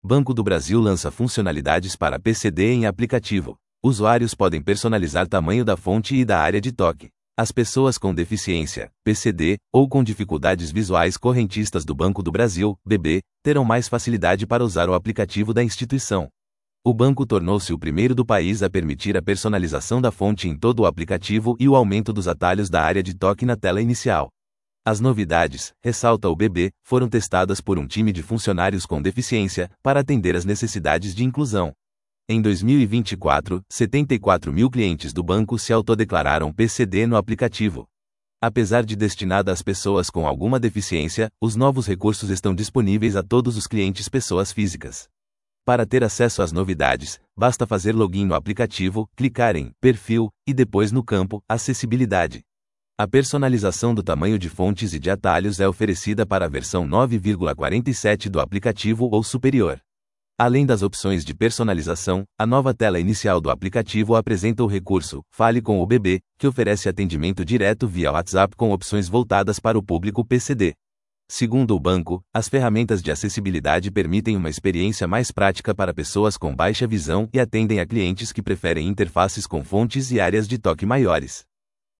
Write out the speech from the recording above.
Banco do Brasil lança funcionalidades para PCD em aplicativo. Usuários podem personalizar tamanho da fonte e da área de toque. As pessoas com deficiência, PCD, ou com dificuldades visuais correntistas do Banco do Brasil, BB, terão mais facilidade para usar o aplicativo da instituição. O banco tornou-se o primeiro do país a permitir a personalização da fonte em todo o aplicativo e o aumento dos atalhos da área de toque na tela inicial. As novidades, ressalta o BB, foram testadas por um time de funcionários com deficiência para atender às necessidades de inclusão. Em 2024, 74 mil clientes do banco se autodeclararam PCD no aplicativo. Apesar de destinada às pessoas com alguma deficiência, os novos recursos estão disponíveis a todos os clientes pessoas físicas. Para ter acesso às novidades, basta fazer login no aplicativo, clicar em Perfil e depois no campo Acessibilidade. A personalização do tamanho de fontes e de atalhos é oferecida para a versão 9,47 do aplicativo ou superior. Além das opções de personalização, a nova tela inicial do aplicativo apresenta o recurso Fale com o BB, que oferece atendimento direto via WhatsApp com opções voltadas para o público PCD. Segundo o banco, as ferramentas de acessibilidade permitem uma experiência mais prática para pessoas com baixa visão e atendem a clientes que preferem interfaces com fontes e áreas de toque maiores.